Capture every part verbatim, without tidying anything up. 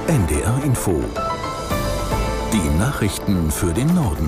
N D R Info. Die Nachrichten für den Norden.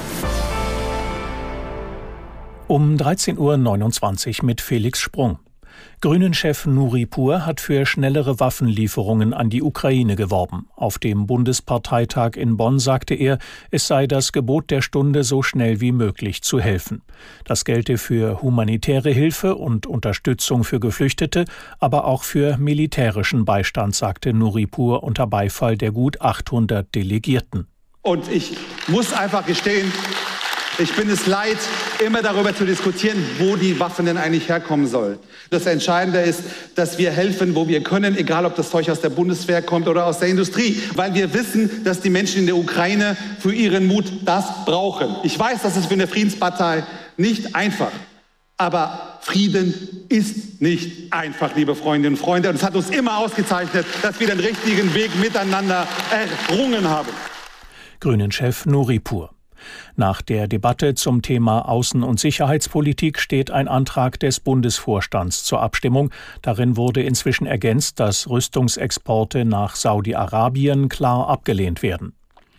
Um dreizehn Uhr neunundzwanzig mit Felix Sprung. Grünen-Chef Nuripur hat für schnellere Waffenlieferungen an die Ukraine geworben. Auf dem Bundesparteitag in Bonn sagte er, es sei das Gebot der Stunde, so schnell wie möglich zu helfen. Das gelte für humanitäre Hilfe und Unterstützung für Geflüchtete, aber auch für militärischen Beistand, sagte Nuripur unter Beifall der gut achthundert Delegierten. Und ich muss einfach gestehen, ich bin es leid, immer darüber zu diskutieren, wo die Waffen denn eigentlich herkommen sollen. Das Entscheidende ist, dass wir helfen, wo wir können, egal ob das Zeug aus der Bundeswehr kommt oder aus der Industrie, weil wir wissen, dass die Menschen in der Ukraine für ihren Mut das brauchen. Ich weiß, das ist für eine Friedenspartei nicht einfach, aber Frieden ist nicht einfach, liebe Freundinnen und Freunde. Und es hat uns immer ausgezeichnet, dass wir den richtigen Weg miteinander errungen haben. Grünen-Chef Nuripur. Nach der Debatte zum Thema Außen- und Sicherheitspolitik steht ein Antrag des Bundesvorstands zur Abstimmung. Darin wurde inzwischen ergänzt, dass Rüstungsexporte nach Saudi-Arabien klar abgelehnt werden.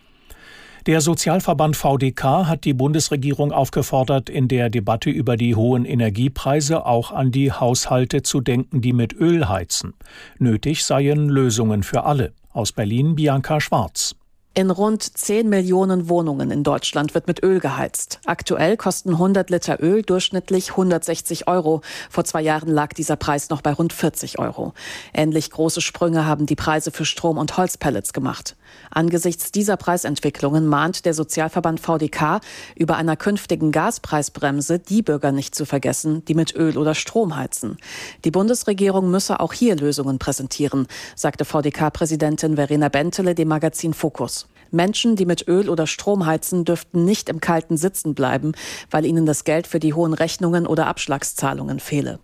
Der Sozialverband V D K hat die Bundesregierung aufgefordert, in der Debatte über die hohen Energiepreise auch an die Haushalte zu denken, die mit Öl heizen. Nötig seien Lösungen für alle. Aus Berlin Bianca Schwarz. In rund zehn Millionen Wohnungen in Deutschland wird mit Öl geheizt. Aktuell kosten hundert Liter Öl durchschnittlich hundertsechzig Euro. Vor zwei Jahren lag dieser Preis noch bei rund vierzig Euro. Ähnlich große Sprünge haben die Preise für Strom und Holzpellets gemacht. Angesichts dieser Preisentwicklungen mahnt der Sozialverband V D K, über einer künftigen Gaspreisbremse die Bürger nicht zu vergessen, die mit Öl oder Strom heizen. Die Bundesregierung müsse auch hier Lösungen präsentieren, sagte V D K-Präsidentin Verena Bentele dem Magazin Focus. Menschen, die mit Öl oder Strom heizen, dürften nicht im Kalten sitzen bleiben, weil ihnen das Geld für die hohen Rechnungen oder Abschlagszahlungen fehle.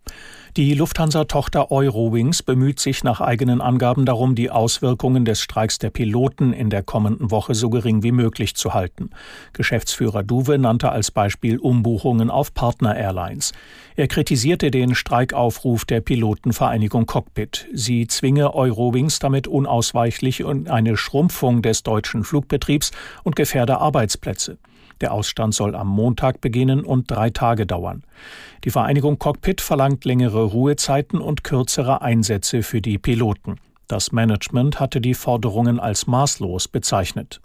Die Lufthansa-Tochter Eurowings bemüht sich nach eigenen Angaben darum, die Auswirkungen des Streiks der Piloten in der kommenden Woche so gering wie möglich zu halten. Geschäftsführer Duwe nannte als Beispiel Umbuchungen auf Partner-Airlines. Er kritisierte den Streikaufruf der Pilotenvereinigung Cockpit. Sie zwinge Eurowings damit unausweichlich in eine Schrumpfung des deutschen Flugbetriebs und gefährde Arbeitsplätze. Der Ausstand soll am Montag beginnen und drei Tage dauern. Die Vereinigung Cockpit verlangt längere Ruhezeiten und kürzere Einsätze für die Piloten. Das Management hatte die Forderungen als maßlos bezeichnet.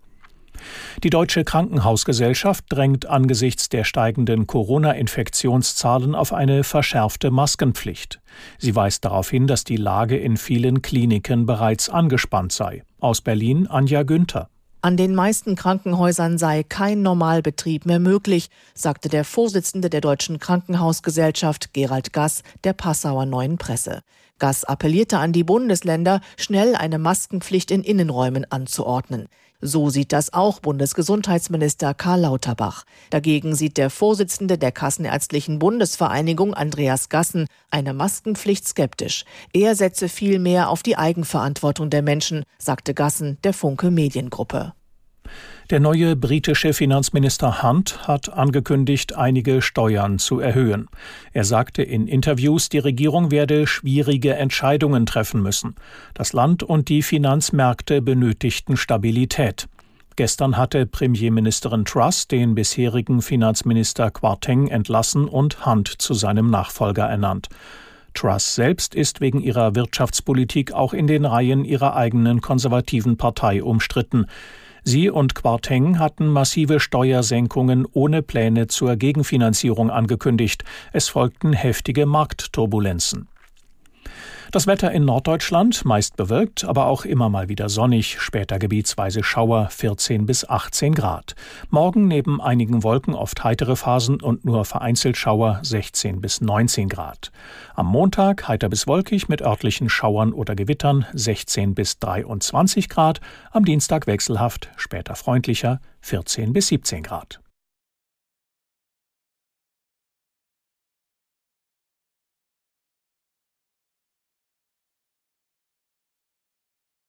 Die Deutsche Krankenhausgesellschaft drängt angesichts der steigenden Corona-Infektionszahlen auf eine verschärfte Maskenpflicht. Sie weist darauf hin, dass die Lage in vielen Kliniken bereits angespannt sei. Aus Berlin Anja Günther. An den meisten Krankenhäusern sei kein Normalbetrieb mehr möglich, sagte der Vorsitzende der Deutschen Krankenhausgesellschaft Gerald Gass der Passauer Neuen Presse. Gass appellierte an die Bundesländer, schnell eine Maskenpflicht in Innenräumen anzuordnen. So sieht das auch Bundesgesundheitsminister Karl Lauterbach. Dagegen sieht der Vorsitzende der Kassenärztlichen Bundesvereinigung, Andreas Gassen, eine Maskenpflicht skeptisch. Er setze viel mehr auf die Eigenverantwortung der Menschen, sagte Gassen der Funke Mediengruppe. Der neue britische Finanzminister Hunt hat angekündigt, einige Steuern zu erhöhen. Er sagte in Interviews, die Regierung werde schwierige Entscheidungen treffen müssen. Das Land und die Finanzmärkte benötigten Stabilität. Gestern hatte Premierministerin Truss den bisherigen Finanzminister Kwarteng entlassen und Hunt zu seinem Nachfolger ernannt. Truss selbst ist wegen ihrer Wirtschaftspolitik auch in den Reihen ihrer eigenen konservativen Partei umstritten. Sie und Kwarteng hatten massive Steuersenkungen ohne Pläne zur Gegenfinanzierung angekündigt. Es folgten heftige Marktturbulenzen. Das Wetter in Norddeutschland meist bewölkt, aber auch immer mal wieder sonnig, später gebietsweise Schauer, vierzehn bis achtzehn Grad. Morgen neben einigen Wolken oft heitere Phasen und nur vereinzelt Schauer, sechzehn bis neunzehn Grad. Am Montag heiter bis wolkig mit örtlichen Schauern oder Gewittern, sechzehn bis dreiundzwanzig Grad. Am Dienstag wechselhaft, später freundlicher, vierzehn bis siebzehn Grad.